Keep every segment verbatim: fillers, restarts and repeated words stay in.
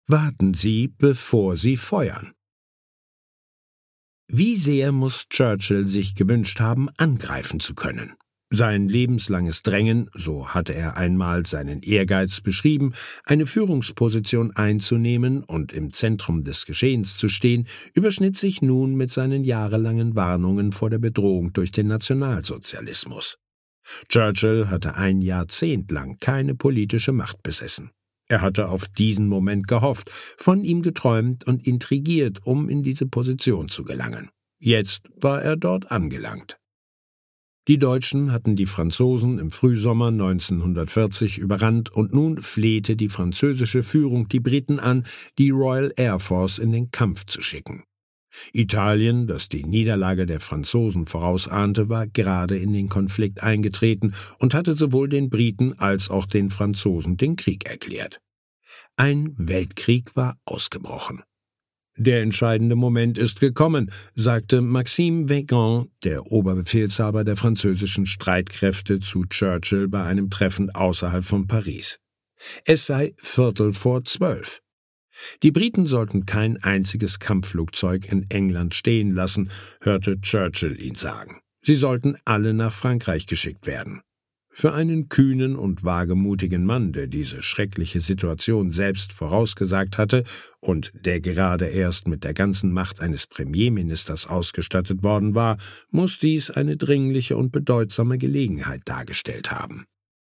Warten Sie, bevor Sie feuern. Wie sehr muss Churchill sich gewünscht haben, angreifen zu können? Sein lebenslanges Drängen, so hatte er einmal seinen Ehrgeiz beschrieben, eine Führungsposition einzunehmen und im Zentrum des Geschehens zu stehen, überschnitt sich nun mit seinen jahrelangen Warnungen vor der Bedrohung durch den Nationalsozialismus. Churchill hatte ein Jahrzehnt lang keine politische Macht besessen. Er hatte auf diesen Moment gehofft, von ihm geträumt und intrigiert, um in diese Position zu gelangen. Jetzt war er dort angelangt. Die Deutschen hatten die Franzosen im Frühsommer neunzehnhundertvierzig überrannt und nun flehte die französische Führung die Briten an, die Royal Air Force in den Kampf zu schicken. Italien, das die Niederlage der Franzosen vorausahnte, war gerade in den Konflikt eingetreten und hatte sowohl den Briten als auch den Franzosen den Krieg erklärt. Ein Weltkrieg war ausgebrochen. Der entscheidende Moment ist gekommen, sagte Maxime Weygand, der Oberbefehlshaber der französischen Streitkräfte, zu Churchill bei einem Treffen außerhalb von Paris. Es sei Viertel vor zwölf. Die Briten sollten kein einziges Kampfflugzeug in England stehen lassen, hörte Churchill ihn sagen. Sie sollten alle nach Frankreich geschickt werden. Für einen kühnen und wagemutigen Mann, der diese schreckliche Situation selbst vorausgesagt hatte und der gerade erst mit der ganzen Macht eines Premierministers ausgestattet worden war, muss dies eine dringliche und bedeutsame Gelegenheit dargestellt haben.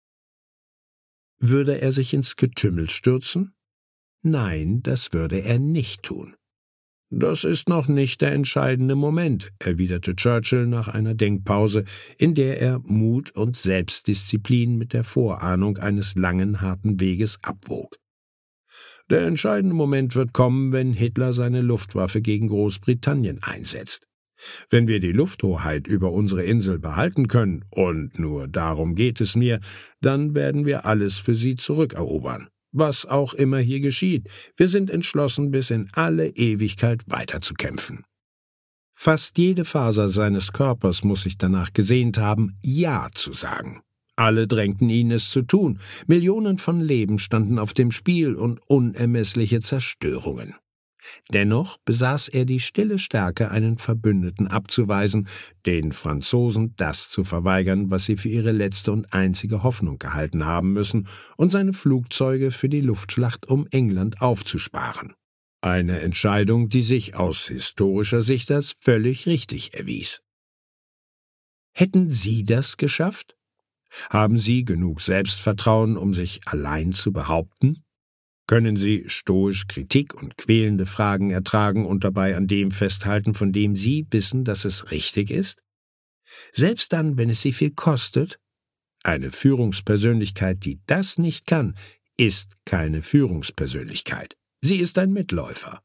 Würde er sich ins Getümmel stürzen? Nein, das würde er nicht tun. »Das ist noch nicht der entscheidende Moment«, erwiderte Churchill nach einer Denkpause, in der er Mut und Selbstdisziplin mit der Vorahnung eines langen, harten Weges abwog. »Der entscheidende Moment wird kommen, wenn Hitler seine Luftwaffe gegen Großbritannien einsetzt. Wenn wir die Lufthoheit über unsere Insel behalten können, und nur darum geht es mir, dann werden wir alles für sie zurückerobern. Was auch immer hier geschieht, wir sind entschlossen, bis in alle Ewigkeit weiterzukämpfen.« Fast jede Faser seines Körpers muss sich danach gesehnt haben, Ja zu sagen. Alle drängten ihn, es zu tun. Millionen von Leben standen auf dem Spiel und unermessliche Zerstörungen. Dennoch besaß er die stille Stärke, einen Verbündeten abzuweisen, den Franzosen das zu verweigern, was sie für ihre letzte und einzige Hoffnung gehalten haben müssen, und seine Flugzeuge für die Luftschlacht um England aufzusparen. Eine Entscheidung, die sich aus historischer Sicht als völlig richtig erwies. Hätten Sie das geschafft? Haben Sie genug Selbstvertrauen, um sich allein zu behaupten? Können Sie stoisch Kritik und quälende Fragen ertragen und dabei an dem festhalten, von dem Sie wissen, dass es richtig ist? Selbst dann, wenn es Sie viel kostet? Eine Führungspersönlichkeit, die das nicht kann, ist keine Führungspersönlichkeit. Sie ist ein Mitläufer.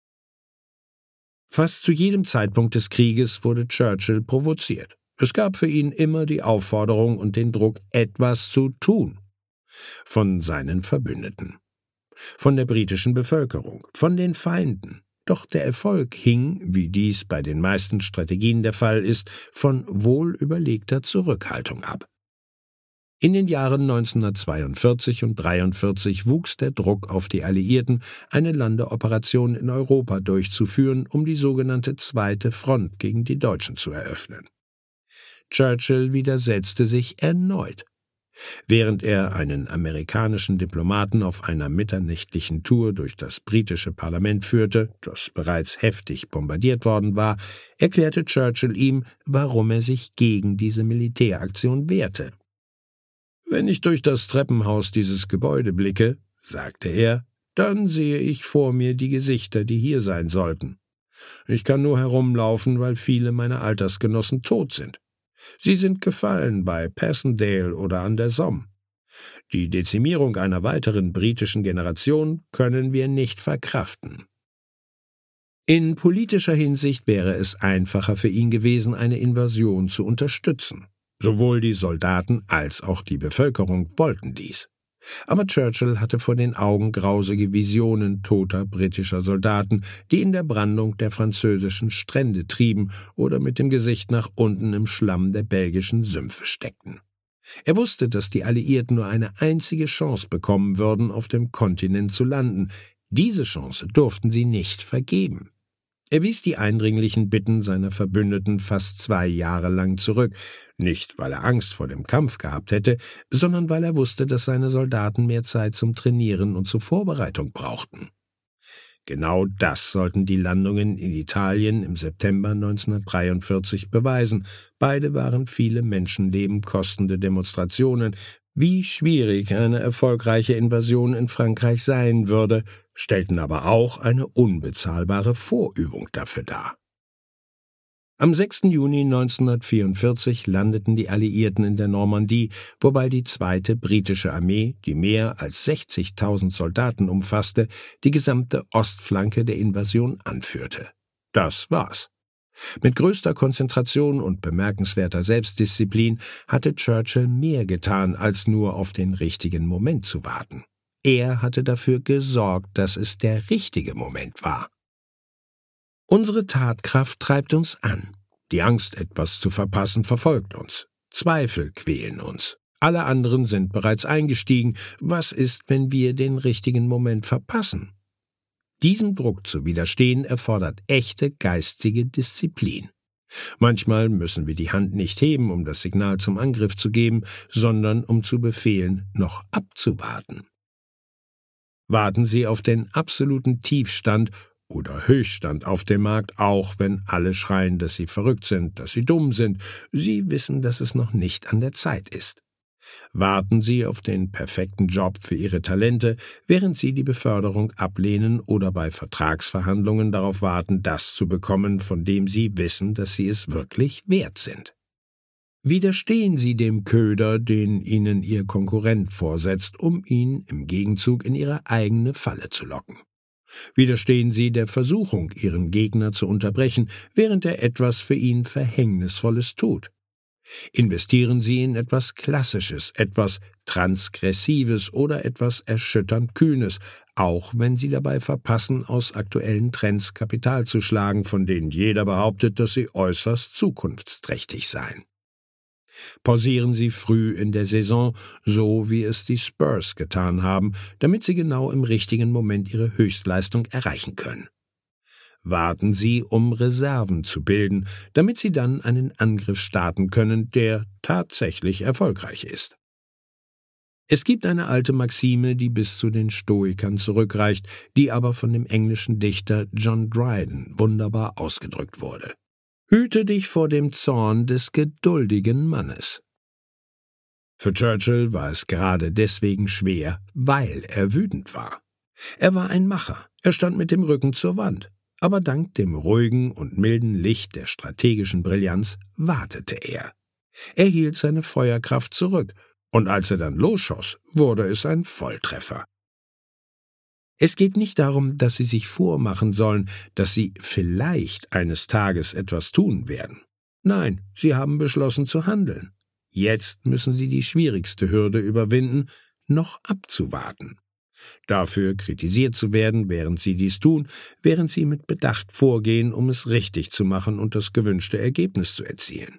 Fast zu jedem Zeitpunkt des Krieges wurde Churchill provoziert. Es gab für ihn immer die Aufforderung und den Druck, etwas zu tun. Von seinen Verbündeten. Von der britischen Bevölkerung, von den Feinden. Doch der Erfolg hing, wie dies bei den meisten Strategien der Fall ist, von wohlüberlegter Zurückhaltung ab. In den Jahren neunzehnhundertzweiundvierzig und dreiundvierzig wuchs der Druck auf die Alliierten, eine Landeoperation in Europa durchzuführen, um die sogenannte Zweite Front gegen die Deutschen zu eröffnen. Churchill widersetzte sich erneut. Während er einen amerikanischen Diplomaten auf einer mitternächtlichen Tour durch das britische Parlament führte, das bereits heftig bombardiert worden war, erklärte Churchill ihm, warum er sich gegen diese Militäraktion wehrte. »Wenn ich durch das Treppenhaus dieses Gebäude blicke«, sagte er, »dann sehe ich vor mir die Gesichter, die hier sein sollten. Ich kann nur herumlaufen, weil viele meiner Altersgenossen tot sind. Sie sind gefallen bei Passchendaele oder an der Somme. Die Dezimierung einer weiteren britischen Generation können wir nicht verkraften.« In politischer Hinsicht wäre es einfacher für ihn gewesen, eine Invasion zu unterstützen. Sowohl die Soldaten als auch die Bevölkerung wollten dies. Aber Churchill hatte vor den Augen grausige Visionen toter britischer Soldaten, die in der Brandung der französischen Strände trieben oder mit dem Gesicht nach unten im Schlamm der belgischen Sümpfe steckten. Er wusste, dass die Alliierten nur eine einzige Chance bekommen würden, auf dem Kontinent zu landen. Diese Chance durften sie nicht vergeben. Er wies die eindringlichen Bitten seiner Verbündeten fast zwei Jahre lang zurück, nicht weil er Angst vor dem Kampf gehabt hätte, sondern weil er wusste, dass seine Soldaten mehr Zeit zum Trainieren und zur Vorbereitung brauchten. Genau das sollten die Landungen in Italien im September neunzehnhundertdreiundvierzig beweisen. Beide waren viele Menschenleben kostende Demonstrationen. Wie schwierig eine erfolgreiche Invasion in Frankreich sein würde, stellten aber auch eine unbezahlbare Vorübung dafür dar. Am sechsten Juni neunzehnhundertvierundvierzig landeten die Alliierten in der Normandie, wobei die zweite britische Armee, die mehr als sechzigtausend Soldaten umfasste, die gesamte Ostflanke der Invasion anführte. Das war's. Mit größter Konzentration und bemerkenswerter Selbstdisziplin hatte Churchill mehr getan, als nur auf den richtigen Moment zu warten. Er hatte dafür gesorgt, dass es der richtige Moment war. Unsere Tatkraft treibt uns an. Die Angst, etwas zu verpassen, verfolgt uns. Zweifel quälen uns. Alle anderen sind bereits eingestiegen. Was ist, wenn wir den richtigen Moment verpassen? Diesem Druck zu widerstehen erfordert echte geistige Disziplin. Manchmal müssen wir die Hand nicht heben, um das Signal zum Angriff zu geben, sondern um zu befehlen, noch abzuwarten. Warten Sie auf den absoluten Tiefstand oder Höchststand auf dem Markt, auch wenn alle schreien, dass Sie verrückt sind, dass Sie dumm sind. Sie wissen, dass es noch nicht an der Zeit ist. Warten Sie auf den perfekten Job für Ihre Talente, während Sie die Beförderung ablehnen oder bei Vertragsverhandlungen darauf warten, das zu bekommen, von dem Sie wissen, dass Sie es wirklich wert sind. Widerstehen Sie dem Köder, den Ihnen Ihr Konkurrent vorsetzt, um ihn im Gegenzug in Ihre eigene Falle zu locken. Widerstehen Sie der Versuchung, Ihren Gegner zu unterbrechen, während er etwas für ihn Verhängnisvolles tut. Investieren Sie in etwas Klassisches, etwas Transgressives oder etwas erschütternd Kühnes, auch wenn Sie dabei verpassen, aus aktuellen Trends Kapital zu schlagen, von denen jeder behauptet, dass sie äußerst zukunftsträchtig seien. Pausieren Sie früh in der Saison, so wie es die Spurs getan haben, damit Sie genau im richtigen Moment Ihre Höchstleistung erreichen können. Warten Sie, um Reserven zu bilden, damit Sie dann einen Angriff starten können, der tatsächlich erfolgreich ist. Es gibt eine alte Maxime, die bis zu den Stoikern zurückreicht, die aber von dem englischen Dichter John Dryden wunderbar ausgedrückt wurde. Hüte dich vor dem Zorn des geduldigen Mannes. Für Churchill war es gerade deswegen schwer, weil er wütend war. Er war ein Macher, er stand mit dem Rücken zur Wand. Aber dank dem ruhigen und milden Licht der strategischen Brillanz wartete er. Er hielt seine Feuerkraft zurück, und als er dann losschoss, wurde es ein Volltreffer. Es geht nicht darum, dass Sie sich vormachen sollen, dass Sie vielleicht eines Tages etwas tun werden. Nein, Sie haben beschlossen zu handeln. Jetzt müssen Sie die schwierigste Hürde überwinden, noch abzuwarten. Dafür kritisiert zu werden, während Sie dies tun, während Sie mit Bedacht vorgehen, um es richtig zu machen und das gewünschte Ergebnis zu erzielen.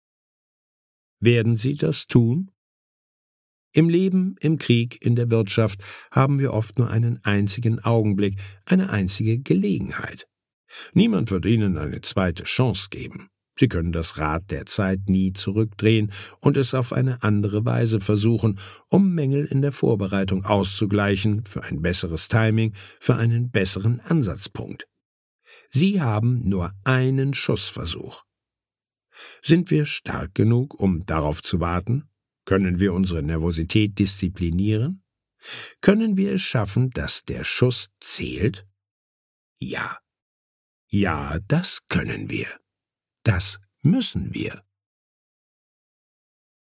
Werden Sie das tun? Im Leben, im Krieg, in der Wirtschaft haben wir oft nur einen einzigen Augenblick, eine einzige Gelegenheit. Niemand wird Ihnen eine zweite Chance geben. Sie können das Rad der Zeit nie zurückdrehen und es auf eine andere Weise versuchen, um Mängel in der Vorbereitung auszugleichen, für ein besseres Timing, für einen besseren Ansatzpunkt. Sie haben nur einen Schussversuch. Sind wir stark genug, um darauf zu warten? Können wir unsere Nervosität disziplinieren? Können wir es schaffen, dass der Schuss zählt? Ja. Ja, das können wir. Das müssen wir.